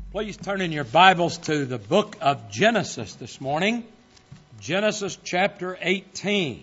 Please turn in your Bibles to the book of Genesis this morning. Genesis chapter 18.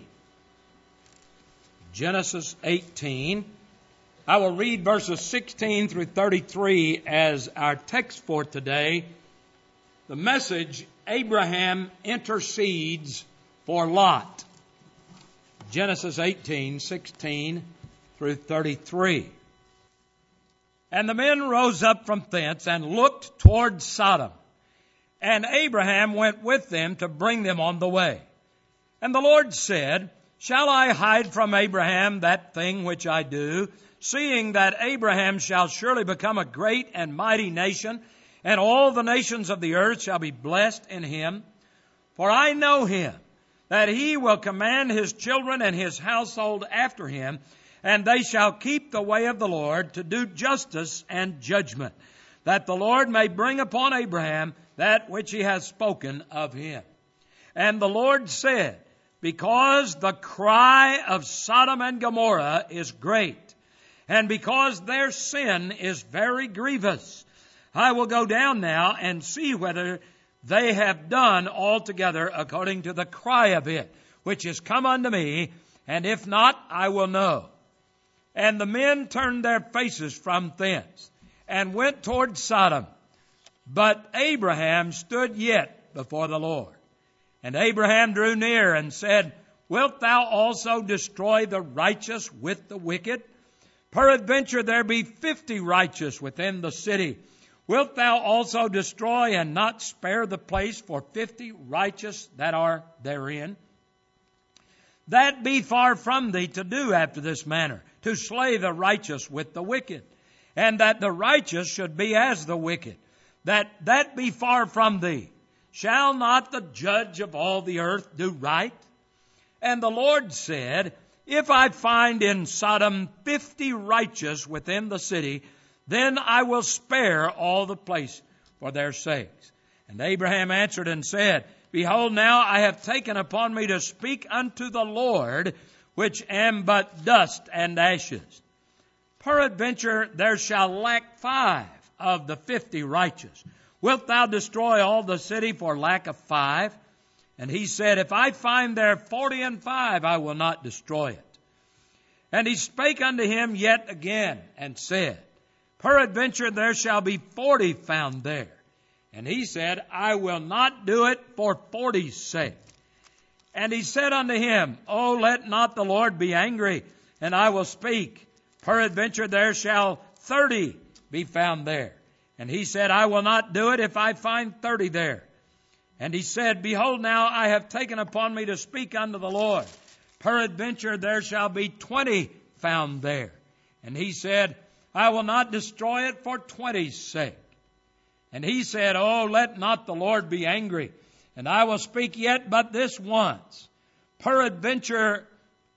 Genesis 18. I will read verses 16 through 33 as our text for today. The message, Abraham intercedes for Lot. Genesis 18, 16 through 33. And the men rose up from thence and looked toward Sodom. And Abraham went with them to bring them on the way. And the Lord said, Shall I hide from Abraham that thing which I do, seeing that Abraham shall surely become a great and mighty nation, and all the nations of the earth shall be blessed in him? For I know him, that he will command his children and his household after him, and they shall keep the way of the Lord to do justice and judgment, that the Lord may bring upon Abraham that which he has spoken of him. And the Lord said, Because the cry of Sodom and Gomorrah is great, and because their sin is very grievous, I will go down now and see whether they have done altogether according to the cry of it, which is come unto me, and if not, I will know. And the men turned their faces from thence, and went toward Sodom. But Abraham stood yet before the Lord. And Abraham drew near and said, Wilt thou also destroy the righteous with the wicked? Peradventure there be 50 righteous within the city. Wilt thou also destroy and not spare the place for 50 righteous that are therein? That be far from thee to do after this manner, to slay the righteous with the wicked, and that the righteous should be as the wicked. That be far from thee. Shall not the judge of all the earth do right? And the Lord said, If I find in Sodom 50 righteous within the city, then I will spare all the place for their sakes. And Abraham answered and said, Behold, now I have taken upon me to speak unto the Lord, which am but dust and ashes. Peradventure there shall lack 5 of the 50 righteous. Wilt thou destroy all the city for lack of 5? And he said, If I find there 40 and 5, I will not destroy it. And he spake unto him yet again, and said, Peradventure there shall be 40 found there. And he said, I will not do it for 40's sake. And he said unto him, O let not the Lord be angry, and I will speak. Peradventure there shall 30 be found there. And he said, I will not do it if I find 30 there. And he said, Behold, now I have taken upon me to speak unto the Lord. Peradventure there shall be 20 found there. And he said, I will not destroy it for 20's sake. And he said, Oh, let not the Lord be angry, and I will speak yet but this once. Peradventure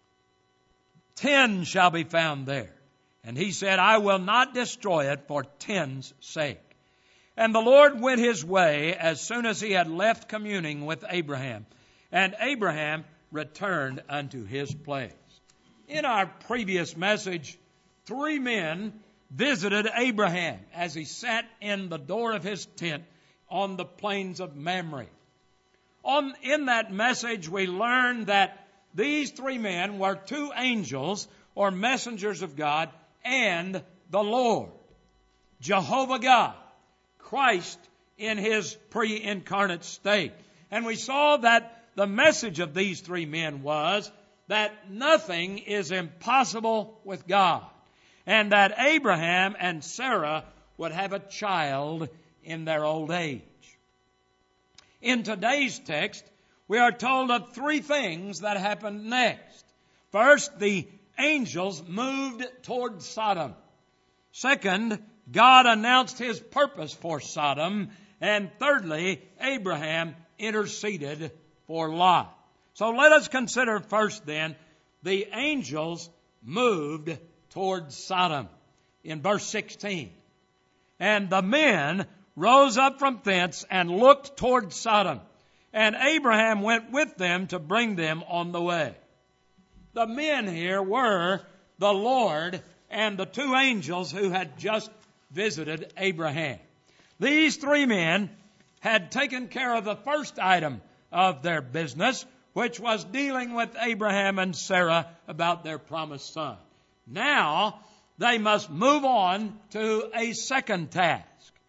10 shall be found there. And he said, I will not destroy it for 10's sake. And the Lord went his way as soon as he had left communing with Abraham. And Abraham returned unto his place. In our previous message, 3 men visited Abraham as he sat in the door of his tent on the plains of Mamre. In that message, we learned that these 3 men were 2 angels or messengers of God and the Lord, Jehovah God, Christ in his pre-incarnate state. And we saw that the message of these 3 men was that nothing is impossible with God, and that Abraham and Sarah would have a child in their old age. In today's text, we are told of 3 things that happened next. First, the angels moved toward Sodom. Second, God announced his purpose for Sodom. And thirdly, Abraham interceded for Lot. So let us consider first then, the angels moved toward Sodom. In verse 16, And the men rose up from thence and looked toward Sodom. And Abraham went with them to bring them on the way. The men here were the Lord and the 2 angels who had just visited Abraham. These three men had taken care of the first item of their business, which was dealing with Abraham and Sarah about their promised son. Now, they must move on to a second task.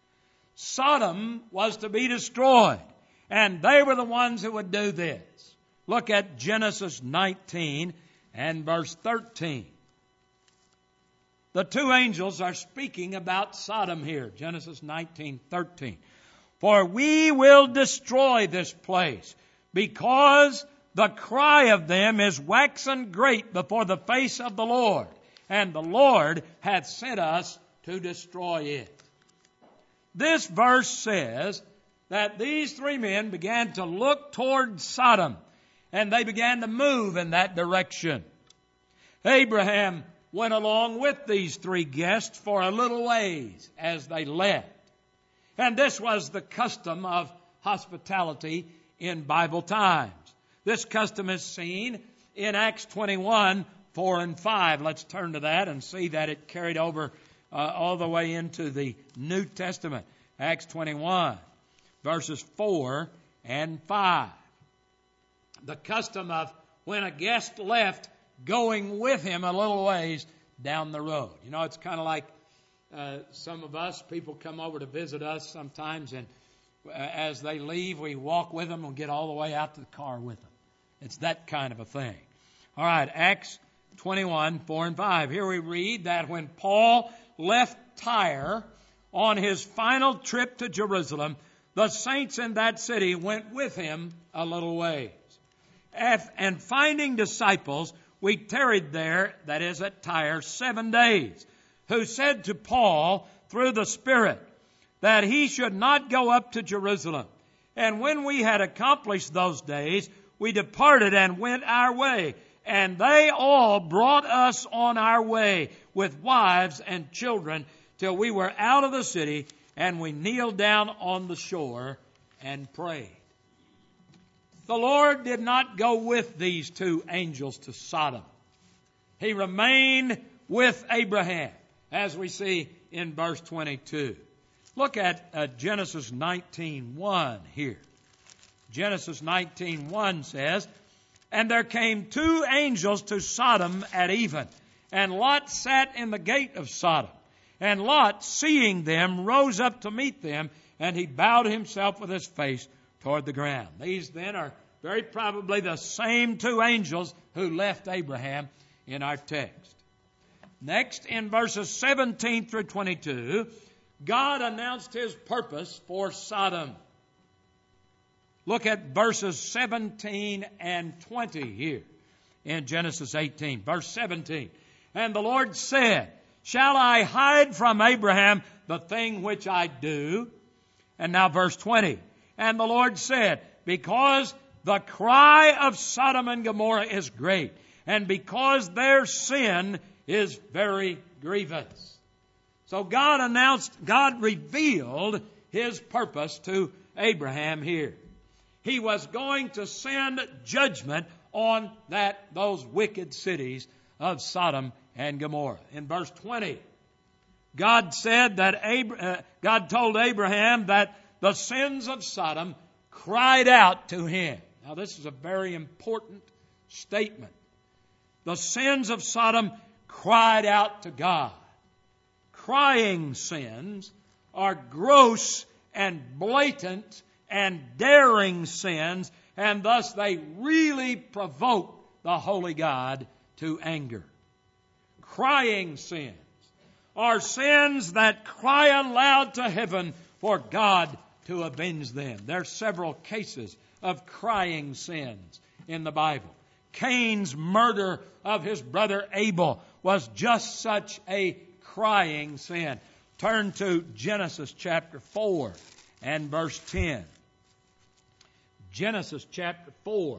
Sodom was to be destroyed, and they were the ones who would do this. Look at Genesis 19 and verse 13. The two angels are speaking about Sodom here. Genesis 19:13. For we will destroy this place, because the cry of them is waxen great before the face of the Lord, and the Lord hath sent us to destroy it. This verse says that these three men began to look toward Sodom, and they began to move in that direction. Abraham went along with these three guests for a little ways as they left. And this was the custom of hospitality in Bible times. This custom is seen in Acts 21, 4 and 5. Let's turn to that and see that it carried over all the way into the New Testament. Acts 21, verses 4 and 5. The custom of when a guest left, going with him a little ways down the road. You know, it's kind of like some of us, people come over to visit us sometimes, and as they leave, we walk with them and get all the way out to the car with them. It's that kind of a thing. All right, Acts 21, 4 and 5. Here we read that when Paul left Tyre on his final trip to Jerusalem, the saints in that city went with him a little ways. And finding disciples, we tarried there, that is at Tyre, 7 days, who said to Paul through the Spirit that he should not go up to Jerusalem. And when we had accomplished those days, we departed and went our way. And they all brought us on our way with wives and children till we were out of the city, and we kneeled down on the shore and prayed. The Lord did not go with these two angels to Sodom. He remained with Abraham, as we see in verse 22. Look at Genesis 19:1 here. Genesis 19:1 says, And there came two angels to Sodom at even, and Lot sat in the gate of Sodom. And Lot, seeing them, rose up to meet them, and he bowed himself with his face toward the ground. These then are very probably the same two angels who left Abraham in our text. Next, in verses 17 through 22, God announced His purpose for Sodom. Look at verses 17 and 20 here in Genesis 18. Verse 17. And the Lord said, Shall I hide from Abraham the thing which I do? And now verse 20. And the Lord said, Because the cry of Sodom and Gomorrah is great, and because their sin is very grievous. So God revealed His purpose to Abraham here. He was going to send judgment on those wicked cities of Sodom and Gomorrah. In verse 20, God said that God told Abraham that the sins of Sodom cried out to Him. Now, this is a very important statement. The sins of Sodom cried out to God. Crying sins are gross and blatant and daring sins, and thus they really provoke the holy God to anger. Crying sins are sins that cry aloud to heaven for God to avenge them. There are several cases of crying sins in the Bible. Cain's murder of his brother Abel was just such a crying sin. Turn to Genesis chapter 4 and verse 10. Genesis chapter 4,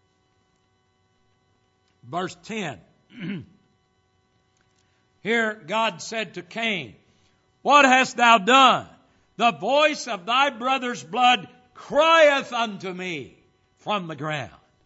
verse 10. Here God said to Cain, What hast thou done? The voice of thy brother's blood crieth unto me from the ground.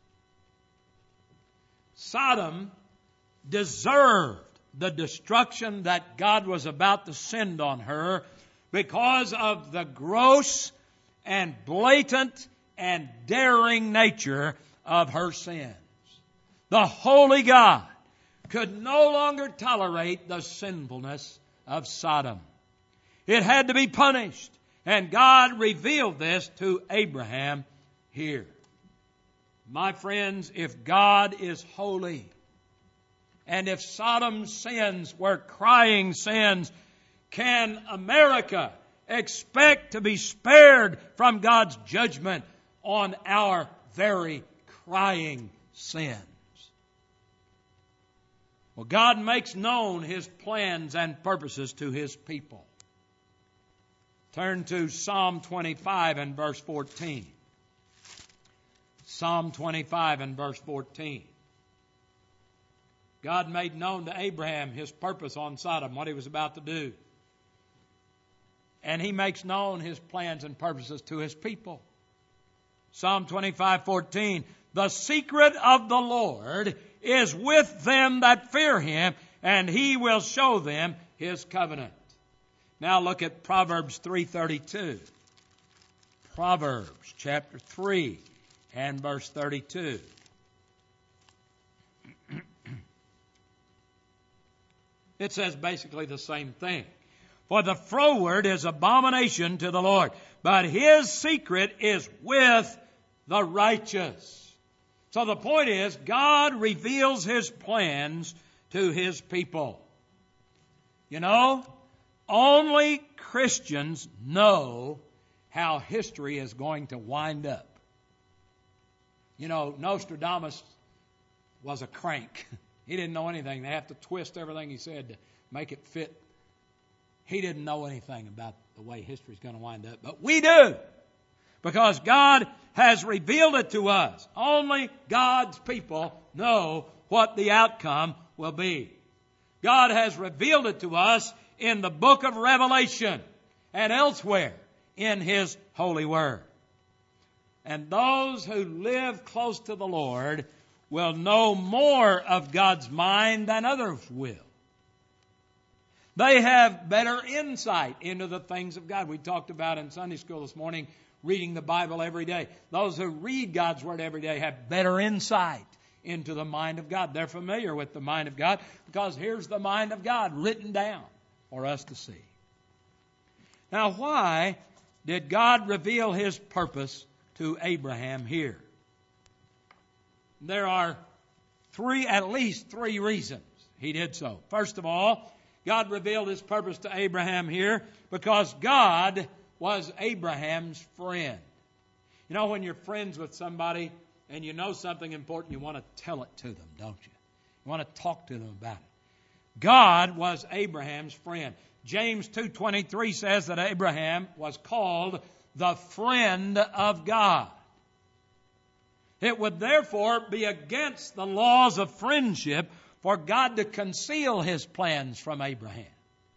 Sodom deserved the destruction that God was about to send on her because of the gross and blatant and daring nature of her sins. The holy God could no longer tolerate the sinfulness of Sodom. It had to be punished, and God revealed this to Abraham here. My friends, if God is holy, and if Sodom's sins were crying sins, can America expect to be spared from God's judgment on our very crying sins? Well, God makes known His plans and purposes to His people. Turn to Psalm 25 and verse 14. Psalm 25 and verse 14. God made known to Abraham His purpose on Sodom, what He was about to do. And He makes known His plans and purposes to His people. Psalm 25:14. The secret of the Lord is with them that fear Him, and He will show them His covenant. Now look at Proverbs 3:32. Proverbs chapter 3 and verse 32. It says basically the same thing. For the froward is abomination to the Lord, but His secret is with the righteous. So the point is, God reveals His plans to His people. You know, only Christians know how history is going to wind up. You know, Nostradamus was a crank. He didn't know anything. They have to twist everything he said to make it fit. He didn't know anything about the way history is going to wind up. But we do. Because God has revealed it to us. Only God's people know what the outcome will be. God has revealed it to us in the book of Revelation and elsewhere in His holy word. And those who live close to the Lord will know more of God's mind than others will. They have better insight into the things of God. We talked about in Sunday school this morning, reading the Bible every day. Those who read God's Word every day have better insight into the mind of God. They're familiar with the mind of God because here's the mind of God written down for us to see. Now, why did God reveal His purpose to Abraham here? There are at least three reasons He did so. First of all, God revealed His purpose to Abraham here because God was Abraham's friend. You know, when you're friends with somebody and you know something important, you want to tell it to them, don't you? You want to talk to them about it. God was Abraham's friend. James 2:23 says that Abraham was called the friend of God. It would therefore be against the laws of friendship for God to conceal His plans from Abraham.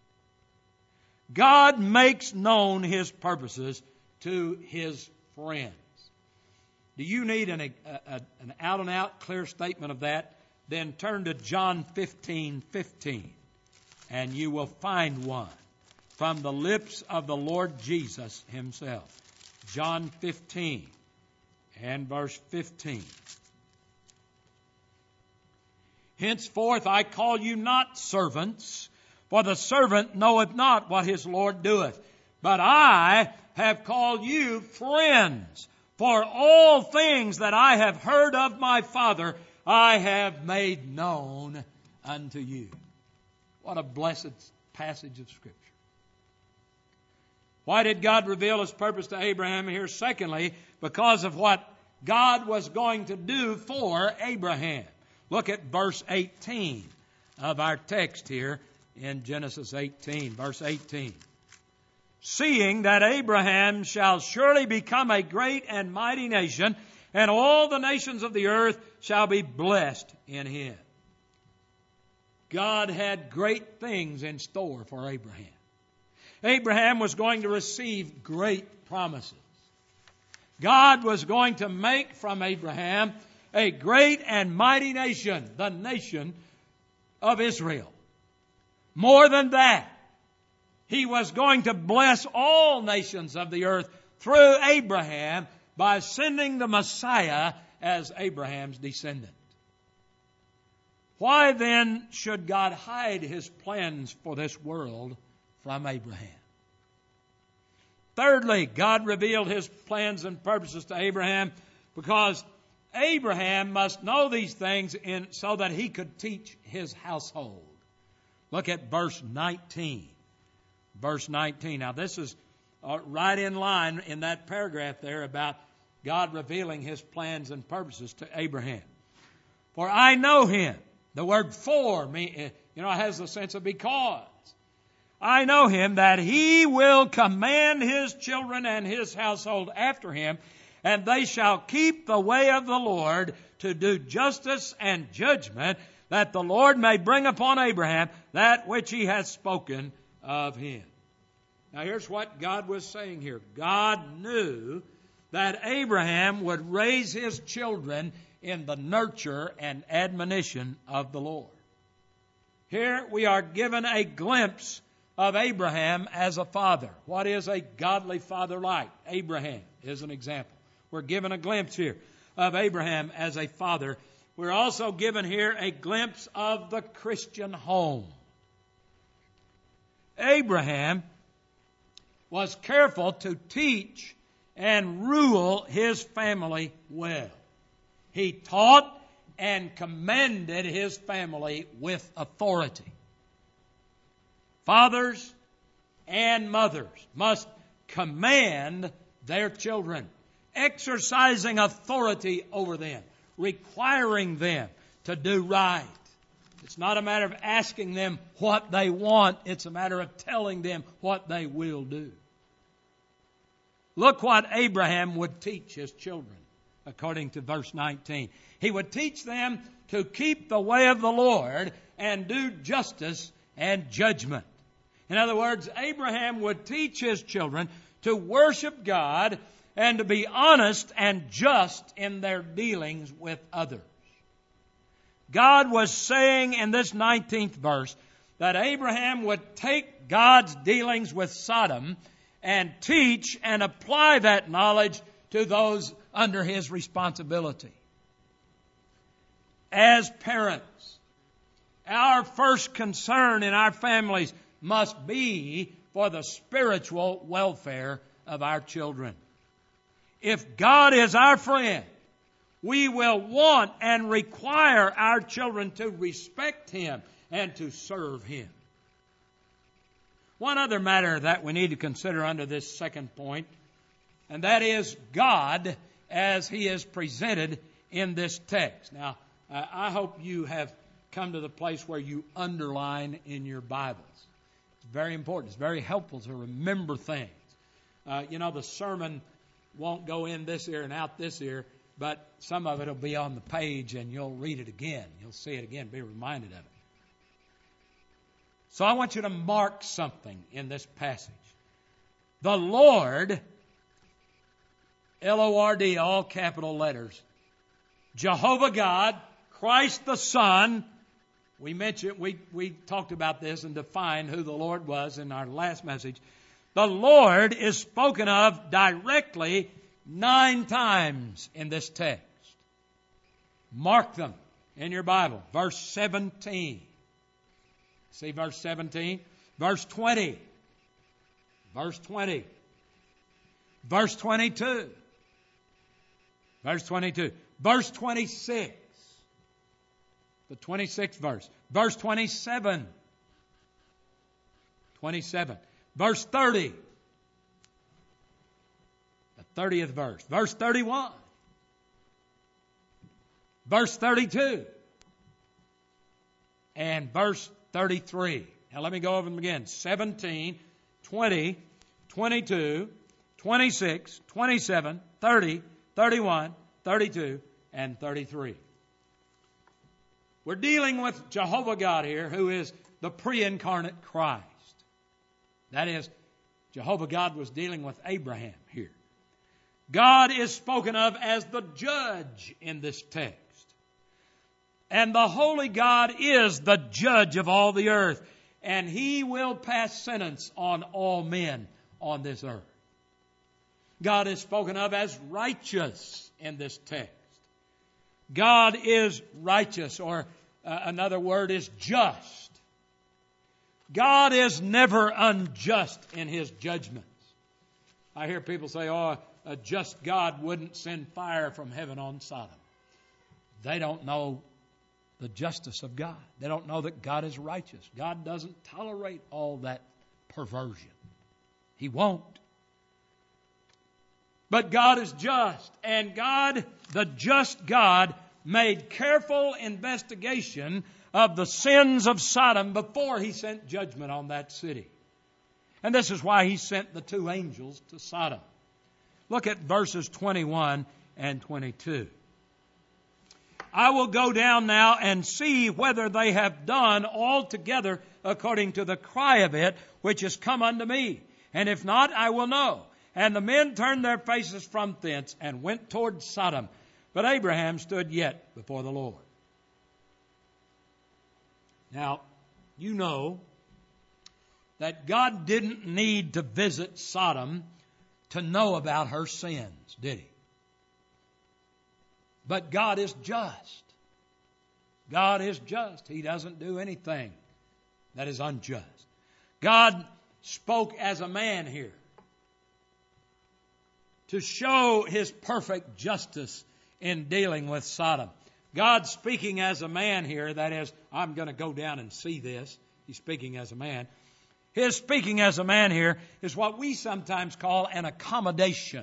God makes known His purposes to His friends. Do you need an out-and-out clear statement of that? Then turn to John 15:15, and you will find one from the lips of the Lord Jesus Himself. John 15 and verse 15. Henceforth I call you not servants, for the servant knoweth not what his Lord doeth. But I have called you friends, for all things that I have heard of my Father I have made known unto you. What a blessed passage of Scripture. Why did God reveal His purpose to Abraham here? Secondly, because of what God was going to do for Abraham. Look at verse 18 of our text here in Genesis 18, verse 18. Seeing that Abraham shall surely become a great and mighty nation, and all the nations of the earth shall be blessed in him. God had great things in store for Abraham. Abraham was going to receive great promises. God was going to make from Abraham a great and mighty nation, the nation of Israel. More than that, He was going to bless all nations of the earth through Abraham by sending the Messiah as Abraham's descendant. Why then should God hide His plans for this world from Abraham? Thirdly, God revealed His plans and purposes to Abraham because Abraham must know these things so that he could teach his household. Look at verse 19. Verse 19. Now this is right in line in that paragraph there about God revealing His plans and purposes to Abraham. For I know him. The word for has the sense of because. I know him that he will command his children and his household after him, and they shall keep the way of the Lord to do justice and judgment, that the Lord may bring upon Abraham that which He hath spoken of him. Now here's what God was saying here. God knew that Abraham would raise his children in the nurture and admonition of the Lord. Here we are given a glimpse of Abraham as a father. What is a godly father like? Abraham is an example. We're given a glimpse here of Abraham as a father. We're also given here a glimpse of the Christian home. Abraham was careful to teach and rule his family well. He taught and commanded his family with authority. Fathers and mothers must command their children, exercising authority over them, requiring them to do right. It's not a matter of asking them what they want. It's a matter of telling them what they will do. Look what Abraham would teach his children, according to verse 19. He would teach them to keep the way of the Lord and do justice and judgment. In other words, Abraham would teach his children to worship God and to be honest and just in their dealings with others. God was saying in this 19th verse that Abraham would take God's dealings with Sodom and teach and apply that knowledge to those under his responsibility. As parents, our first concern in our families must be for the spiritual welfare of our children. If God is our friend, we will want and require our children to respect Him and to serve Him. One other matter that we need to consider under this second point, and that is God as He is presented in this text. Now, I hope you have come to the place where you underline in your Bibles. It's very important. It's very helpful to remember things. The sermon won't go in this ear and out this ear, but some of it will be on the page and you'll read it again. You'll see it again, be reminded of it. So I want you to mark something in this passage. The Lord, L-O-R-D, all capital letters, Jehovah God, Christ the Son. We talked about this and defined who the Lord was in our last message. The Lord is spoken of directly 9 times in this text. Mark them in your Bible. Verse 17. See verse 17? Verse 20. Verse 20. Verse 22. Verse 22. Verse 26. The 26th verse. Verse 27. 27. Verse 30. The 30th verse. Verse 31. Verse 32. And verse 33. Now let me go over them again. 17, 20, 22, 26, 27, 30, 31, 32, and 33. We're dealing with Jehovah God here, who is the pre-incarnate Christ. That is, Jehovah God was dealing with Abraham here. God is spoken of as the judge in this text. And the holy God is the judge of all the earth. and He will pass sentence on all men on this earth. God is spoken of as righteous in this text. God is righteous, or another word is just. God is never unjust in His judgments. I hear people say, oh, a just God wouldn't send fire from heaven on Sodom. They don't know the justice of God. They don't know that God is righteous. God doesn't tolerate all that perversion. He won't. But God is just, and God, the just God, made careful investigation of the sins of Sodom before He sent judgment on that city. And this is why He sent the two angels to Sodom. Look at verses 21 and 22. I will go down now and see whether they have done altogether according to the cry of it which is come unto me. And if not, I will know. And the men turned their faces from thence and went toward Sodom. But Abraham stood yet before the Lord. Now, you know that God didn't need to visit Sodom to know about her sins, did He? But God is just. God is just. He doesn't do anything that is unjust. God spoke as a man here to show His perfect justice in dealing with Sodom. God speaking as a man here, that is, I'm going to go down and see this. He's speaking as a man. His speaking as a man here is what we sometimes call an accommodation.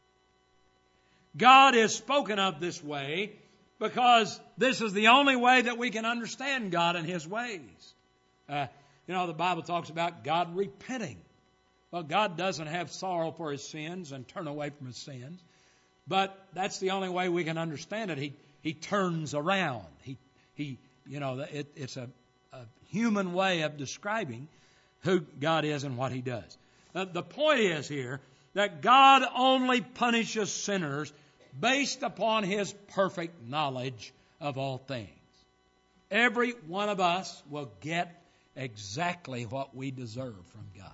God is spoken of this way because this is the only way that we can understand God and His ways. The Bible talks about God repenting. Well, God doesn't have sorrow for His sins and turn away from His sins. But that's the only way we can understand it. He turns around. It's a human way of describing who God is and what He does. The point is here that God only punishes sinners based upon His perfect knowledge of all things. Every one of us will get exactly what we deserve from God.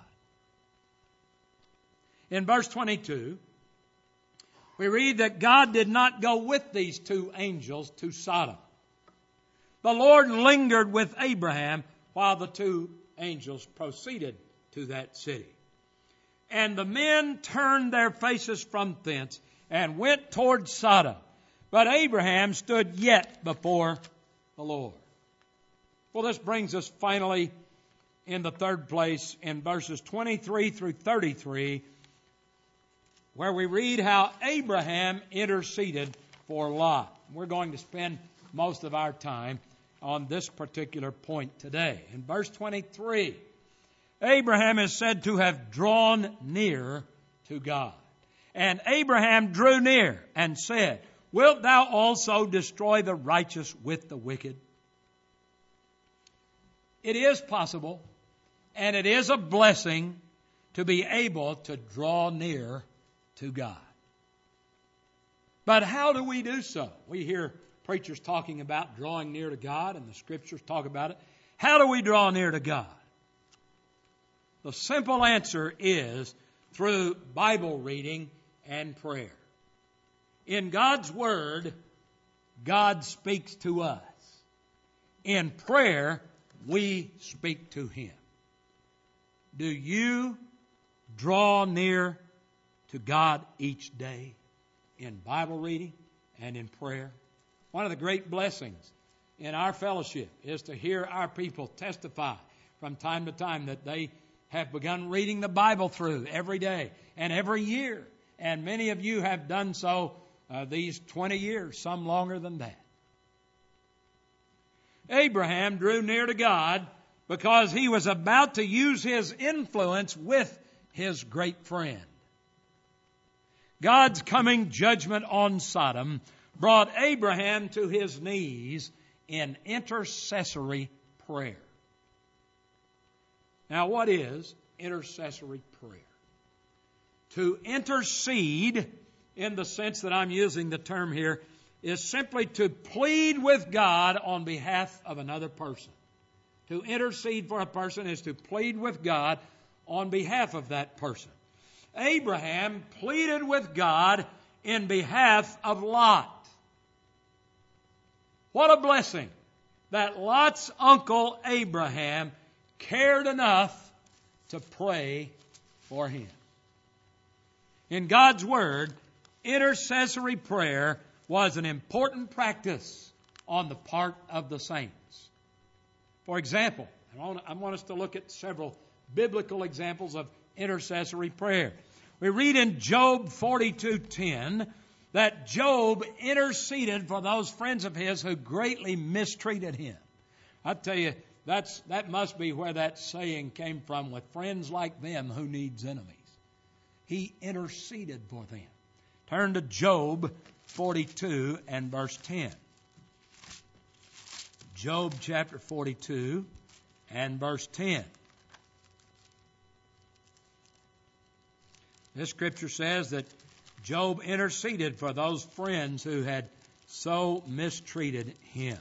In verse 22, we read that God did not go with these two angels to Sodom. The Lord lingered with Abraham while the two angels proceeded to that city. And the men turned their faces from thence and went toward Sodom. But Abraham stood yet before the Lord. Well, this brings us finally in the third place in verses 23 through 33, where we read how Abraham interceded for Lot. We're going to spend most of our time on this particular point today. In verse 23, Abraham is said to have drawn near to God. And Abraham drew near and said, Wilt thou also destroy the righteous with the wicked? It is possible, and it is a blessing to be able to draw near to God. But how do we do so? We hear preachers talking about drawing near to God, and the Scriptures talk about it. How do we draw near to God? The simple answer is through Bible reading and prayer. In God's Word, God speaks to us. In prayer, we speak to Him. Do you draw near to God each day in Bible reading and in prayer? One of the great blessings in our fellowship is to hear our people testify from time to time that they have begun reading the Bible through every day and every year. And many of you have done so these 20 years, some longer than that. Abraham drew near to God because he was about to use his influence with his great friend. God's coming judgment on Sodom brought Abraham to his knees in intercessory prayer. Now, what is intercessory prayer? To intercede, in the sense that I'm using the term here, is simply to plead with God on behalf of another person. To intercede for a person is to plead with God on behalf of that person. Abraham pleaded with God in behalf of Lot. What a blessing that Lot's uncle Abraham cared enough to pray for him. In God's Word, intercessory prayer was an important practice on the part of the saints. For example, I want us to look at several biblical examples of intercessory prayer. We read in Job 42:10 that Job interceded for those friends of his who greatly mistreated him. I tell you, that must be where that saying came from, with friends like them, who needs enemies? He interceded for them. Turn to Job 42 and verse 10. Job chapter 42 and verse 10. This scripture says that Job interceded for those friends who had so mistreated him.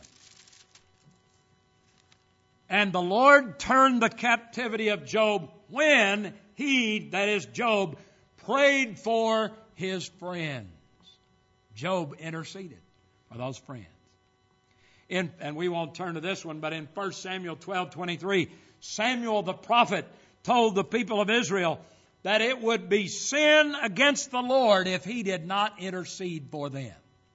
And the Lord turned the captivity of Job when he, that is Job, prayed for his friends. Job interceded for those friends. And we won't turn to this one, but in 1 Samuel 12:23, Samuel the prophet told the people of Israel that it would be sin against the Lord if he did not intercede for them.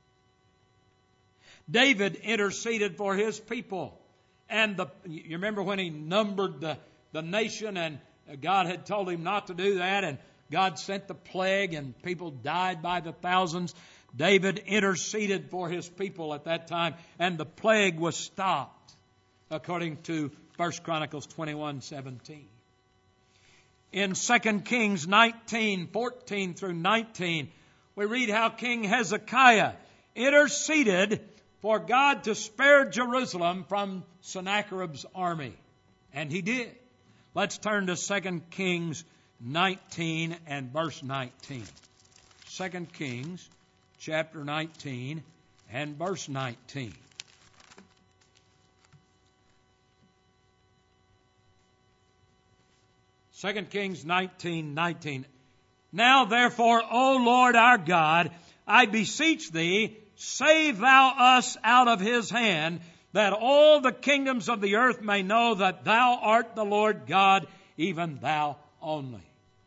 David interceded for his people. And you remember when he numbered the nation, and God had told him not to do that, and God sent the plague and people died by the thousands. David interceded for his people at that time, and the plague was stopped, according to 1 Chronicles 21:17. In 2 Kings 19:14 through 19, we read how King Hezekiah interceded for God to spare Jerusalem from Sennacherib's army. And he did. Let's turn to 2 Kings 19 and verse 19. 2 Kings chapter 19 and verse 19. Second Kings 19:19. Now therefore, O Lord our God, I beseech thee, save thou us out of his hand, that all the kingdoms of the earth may know that thou art the Lord God, even thou only.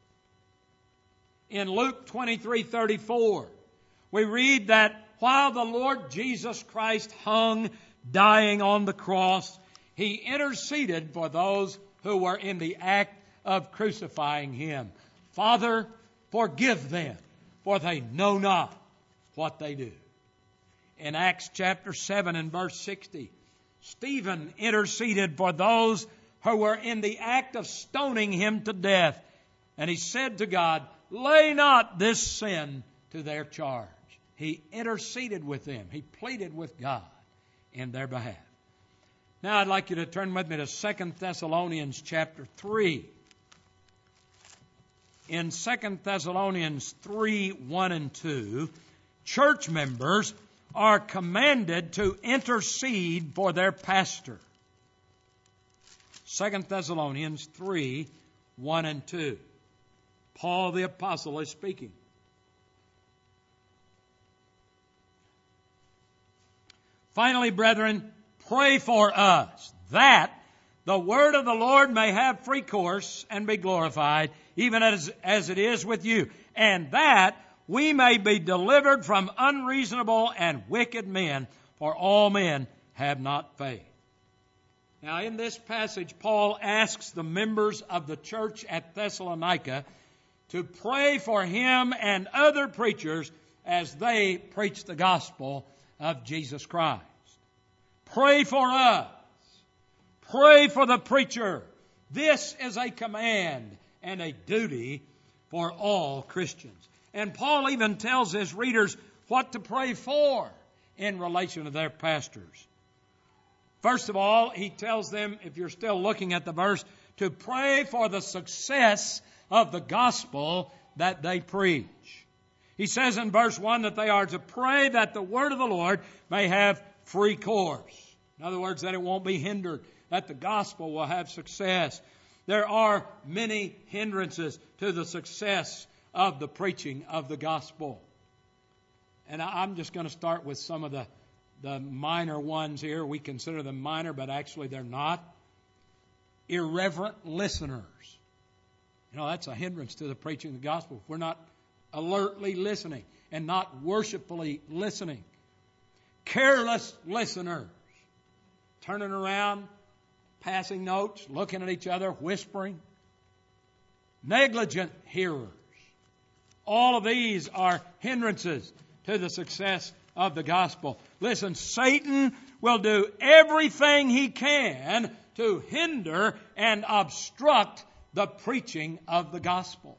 In Luke 23:34, we read that while the Lord Jesus Christ hung, dying on the cross, he interceded for those who were in the act of crucifying him. Father, forgive them, for they know not what they do. In Acts chapter 7 and verse 60, Stephen interceded for those who were in the act of stoning him to death. And he said to God, lay not this sin to their charge. He interceded with them. He pleaded with God in their behalf. Now I'd like you to turn with me to 2 Thessalonians chapter 3. In 2 Thessalonians 3:1 and 2, church members are commanded to intercede for their pastor. 2 Thessalonians 3:1 and 2. Paul the apostle is speaking. Finally, brethren, pray for us, that the word of the Lord may have free course and be glorified, even as it is with you, and that we may be delivered from unreasonable and wicked men, for all men have not faith. Now, in this passage, Paul asks the members of the church at Thessalonica to pray for him and other preachers as they preach the gospel of Jesus Christ. Pray for us. Pray for the preacher. This is a command and a duty for all Christians. And Paul even tells his readers what to pray for in relation to their pastors. First of all, he tells them, if you're still looking at the verse, to pray for the success of the gospel that they preach. He says in verse 1 that they are to pray that the word of the Lord may have free course. In other words, that it won't be hindered, that the gospel will have success. There are many hindrances to the success of the preaching of the gospel. And I'm just going to start with some of the minor ones here. We consider them minor, but actually they're not. Irreverent listeners. That's a hindrance to the preaching of the gospel. If we're not alertly listening and not worshipfully listening. Careless listeners. Turning around, passing notes, looking at each other, whispering. Negligent hearers. All of these are hindrances to the success of the gospel. Listen, Satan will do everything he can to hinder and obstruct the preaching of the gospel.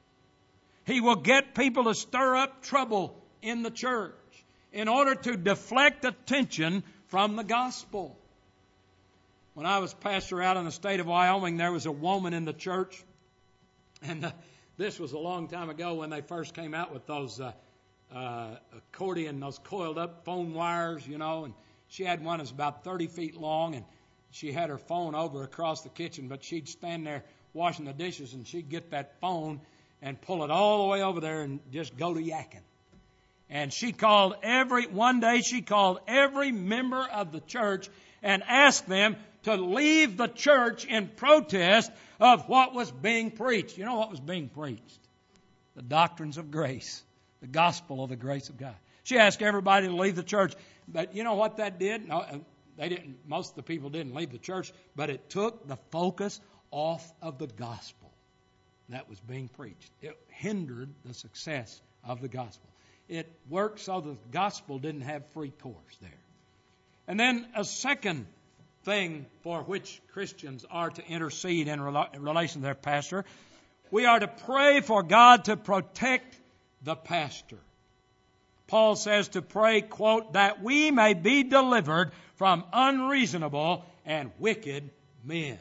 He will get people to stir up trouble in the church in order to deflect attention from the gospel. When I was pastor out in the state of Wyoming, there was a woman in the church, and this was a long time ago when they first came out with those accordion, those coiled up phone wires, and she had one that's about 30 feet long, and she had her phone over across the kitchen, but she'd stand there washing the dishes, and she'd get that phone and pull it all the way over there and just go to yakking. And one day she called every member of the church and asked them to leave the church in protest of what was being preached. You know what was being preached? The doctrines of grace, the gospel of the grace of God. She asked everybody to leave the church, but you know what that did? No, they didn't. Most of the people didn't leave the church, but it took the focus off of the gospel that was being preached. It hindered the success of the gospel. It worked so the gospel didn't have free course there. And then a second thing for which Christians are to intercede in relation to their pastor, we are to pray for God to protect the pastor. Paul says to pray, quote, that we may be delivered from unreasonable and wicked men.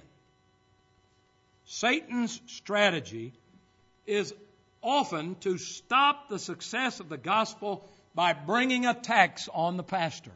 Satan's strategy is often to stop the success of the gospel by bringing attacks on the pastor.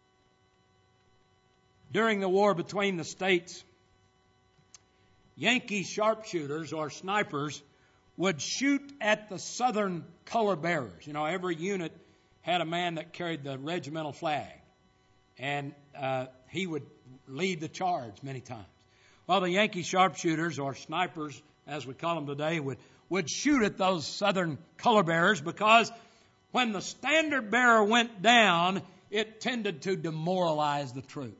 During the war between the states, Yankee sharpshooters or snipers would shoot at the Southern color bearers. Every unit had a man that carried the regimental flag, and he would lead the charge many times. Well, the Yankee sharpshooters, or snipers, as we call them today, would shoot at those Southern color bearers because when the standard bearer went down, it tended to demoralize the troops.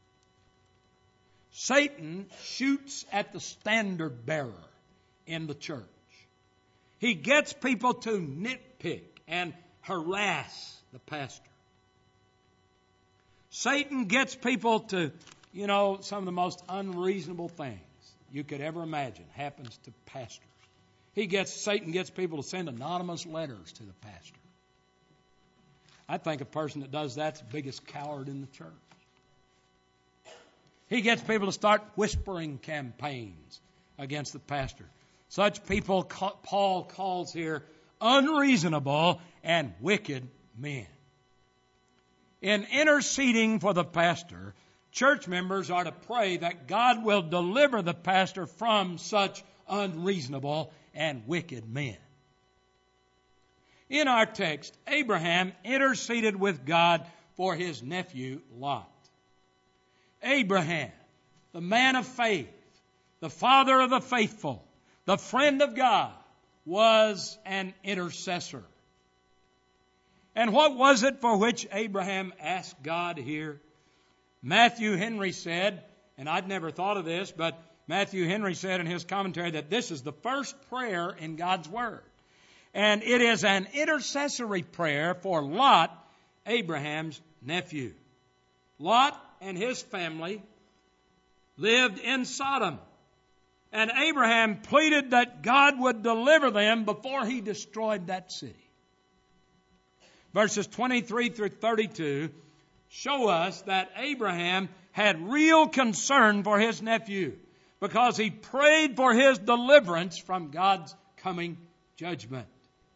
Satan shoots at the standard bearer in the church. He gets people to nitpick and harass the pastor. Satan gets people to, some of the most unreasonable things you could ever imagine happens to pastors. Satan gets people to send anonymous letters to the pastor. I think a person that does that's the biggest coward in the church. He gets people to start whispering campaigns against the pastor. Such people Paul calls here unreasonable and wicked men. In interceding for the pastor, church members are to pray that God will deliver the pastor from such unreasonable and wicked men. In our text, Abraham interceded with God for his nephew Lot. Abraham, the man of faith, the father of the faithful, the friend of God, was an intercessor. And what was it for which Abraham asked God here? Matthew Henry said, and I'd never thought of this, but Matthew Henry said in his commentary that this is the first prayer in God's Word. And it is an intercessory prayer for Lot, Abraham's nephew. Lot and his family lived in Sodom. And Abraham pleaded that God would deliver them before he destroyed that city. Verses 23 through 32 show us that Abraham had real concern for his nephew because he prayed for his deliverance from God's coming judgment.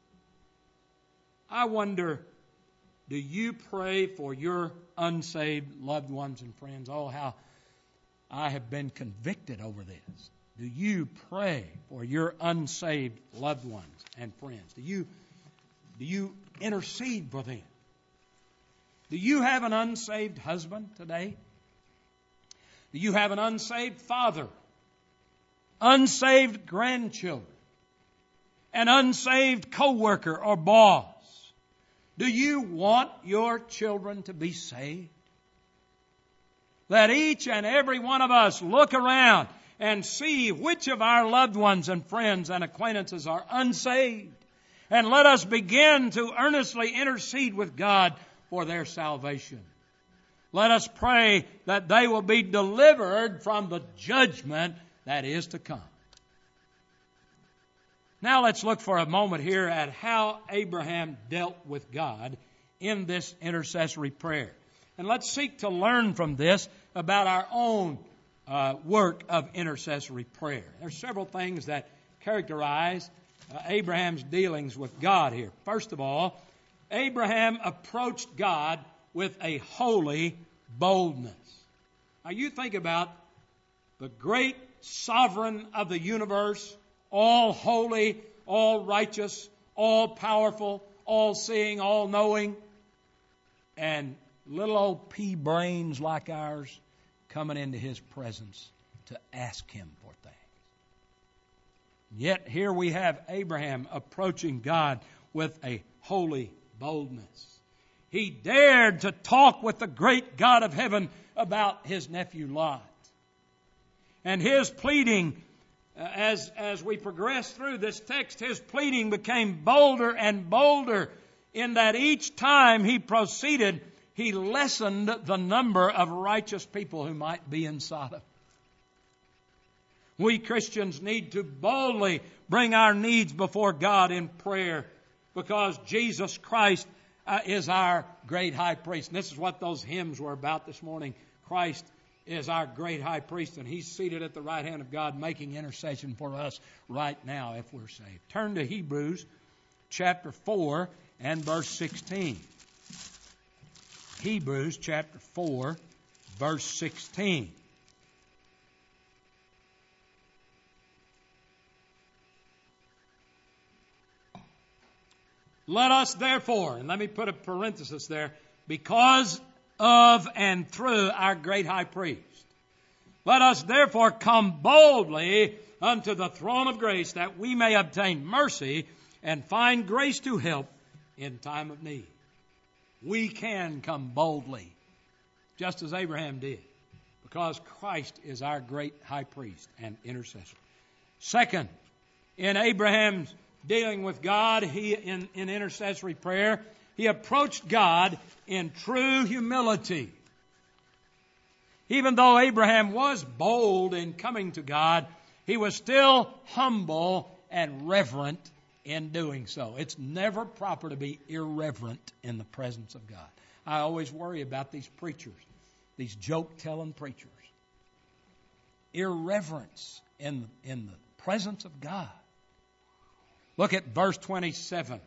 I wonder, do you pray for your unsaved loved ones and friends? Oh, how I have been convicted over this. Do you pray for your unsaved loved ones and friends? Do you intercede for them? Do you have an unsaved husband today? Do you have an unsaved father? Unsaved grandchildren? An unsaved co-worker or boss? Do you want your children to be saved? Let each and every one of us look around and see which of our loved ones and friends and acquaintances are unsaved. And let us begin to earnestly intercede with God for their salvation. Let us pray that they will be delivered from the judgment that is to come. Now let's look for a moment here at how Abraham dealt with God in this intercessory prayer. And let's seek to learn from this about our own work of intercessory prayer. There are several things that characterize Abraham's dealings with God here. First of all, Abraham approached God with a holy boldness. Now you think about the great sovereign of the universe, all holy, all righteous, all powerful, all seeing, all knowing, and little old pea brains like ours coming into His presence to ask Him for things. Yet here we have Abraham approaching God with a holy boldness. He dared to talk with the great God of heaven about his nephew Lot. And his pleading, as we progress through this text, his pleading became bolder and bolder in that each time he proceeded, he lessened the number of righteous people who might be in Sodom. We Christians need to boldly bring our needs before God in prayer because Jesus Christ is our great high priest. And this is what those hymns were about this morning. Christ is our great high priest, and He's seated at the right hand of God making intercession for us right now if we're saved. Turn to Hebrews chapter 4 and verse 16. Hebrews chapter 4, verse 16. Let us therefore, and let me put a parenthesis there, because of and through our great high priest. Let us therefore come boldly unto the throne of grace that we may obtain mercy and find grace to help in time of need. We can come boldly, just as Abraham did, because Christ is our great high priest and intercessor. Second, in Abraham's dealing with God, in intercessory prayer, he approached God in true humility. Even though Abraham was bold in coming to God, he was still humble and reverent in doing so. It's never proper to be irreverent in the presence of God. I always worry about these preachers, these joke-telling preachers. Irreverence in the presence of God. Look at verse 27.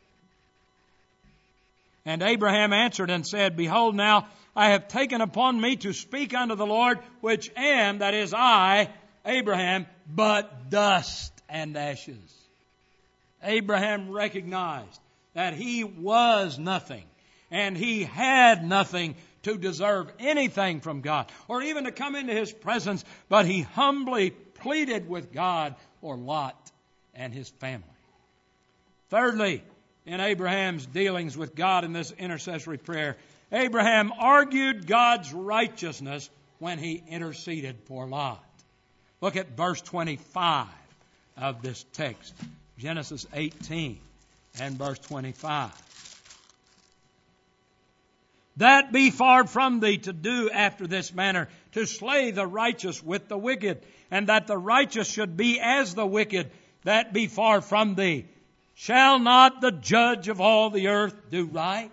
And Abraham answered and said, Behold, now I have taken upon me to speak unto the Lord, which am, that is I, Abraham, but dust and ashes. Abraham recognized that he was nothing, and he had nothing to deserve anything from God, or even to come into His presence, but he humbly pleaded with God for Lot and his family. Thirdly, in Abraham's dealings with God in this intercessory prayer, Abraham argued God's righteousness when he interceded for Lot. Look at verse 25 of this text, Genesis 18 and verse 25. That be far from thee to do after this manner, to slay the righteous with the wicked, and that the righteous should be as the wicked, that be far from thee. Shall not the judge of all the earth do right?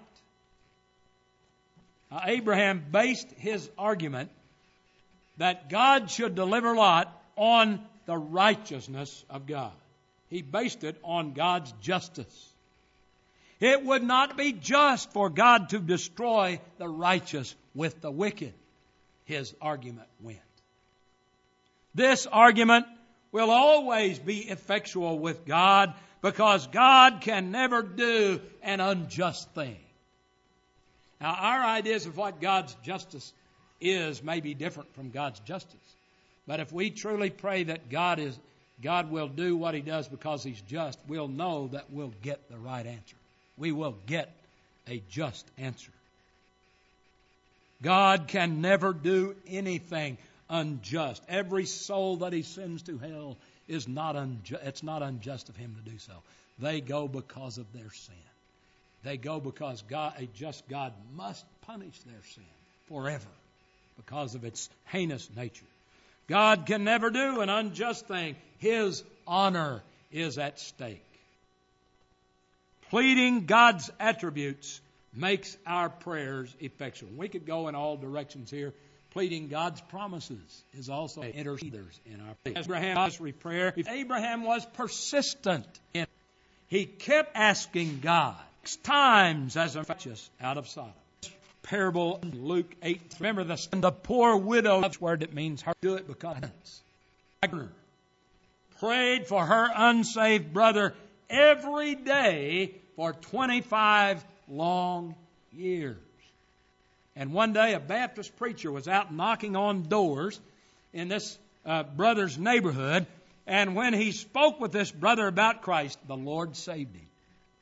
Now, Abraham based his argument that God should deliver Lot on the righteousness of God. He based it on God's justice. It would not be just for God to destroy the righteous with the wicked, his argument went. This argument will always be effectual with God because God can never do an unjust thing. Now, our ideas of what God's justice is may be different from God's justice. But if we truly pray that God will do what He does because He's just, we'll know that we'll get the right answer. We will get a just answer. God can never do anything unjust. Every soul that He sends to hell is not unjust. It's not unjust of Him to do so. They go because of their sin. They go because a just God must punish their sin forever because of its heinous nature. God can never do an unjust thing. His honor is at stake. Pleading God's attributes makes our prayers effectual. We could go in all directions here. Pleading God's promises is also interceders in our prayer. Abraham was persistent. He kept asking God 6 times as a righteous out of Sodom. Parable in Luke 8. Remember the poor widow. That's word it means her. Do it because prayed for her unsaved brother every day for 25 long years. And one day a Baptist preacher was out knocking on doors in this brother's neighborhood. And when he spoke with this brother about Christ, the Lord saved him.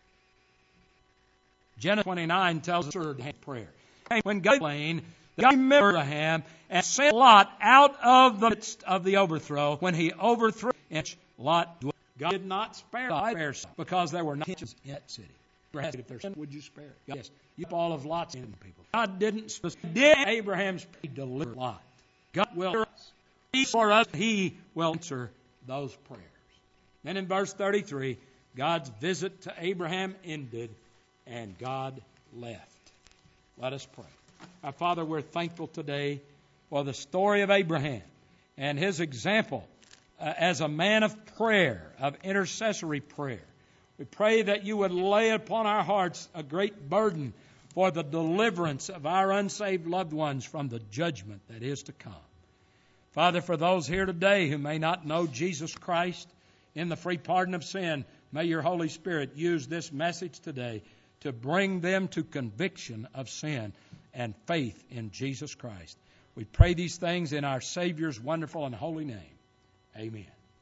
Genesis 29 tells us third prayer. When God remembered Abraham and sent Lot out of the midst of the overthrow, when He overthrew Lot, God did not spare because there were no kitchens in that city. If there's sin, would you spare it? Yes. You keep all of Lot's in people. God did Abraham's deliver Lot. God will for us. He will answer those prayers. Then in verse 33, God's visit to Abraham ended and God left. Let us pray. Our Father, we're thankful today for the story of Abraham and his example as a man of prayer, of intercessory prayer. We pray that you would lay upon our hearts a great burden for the deliverance of our unsaved loved ones from the judgment that is to come. Father, for those here today who may not know Jesus Christ in the free pardon of sin, may your Holy Spirit use this message today to bring them to conviction of sin and faith in Jesus Christ. We pray these things in our Savior's wonderful and holy name. Amen.